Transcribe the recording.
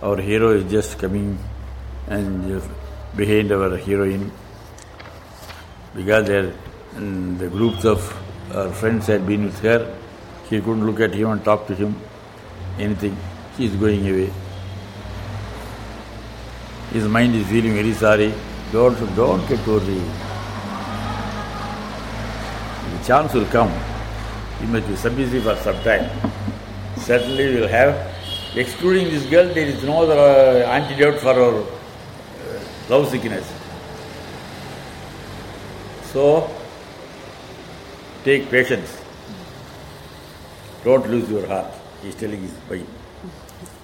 our hero is just coming and just behind our heroine, because the groups of our friends had been with her. She couldn't look at him and talk to him, anything. She is going away. His mind is feeling very sorry. Don't get worried. The chance will come. You must be submissive for some time. Certainly we will have. Excluding this girl, there is no other antidote for our love sickness. So, take patience. Don't lose your heart. He is telling his wife.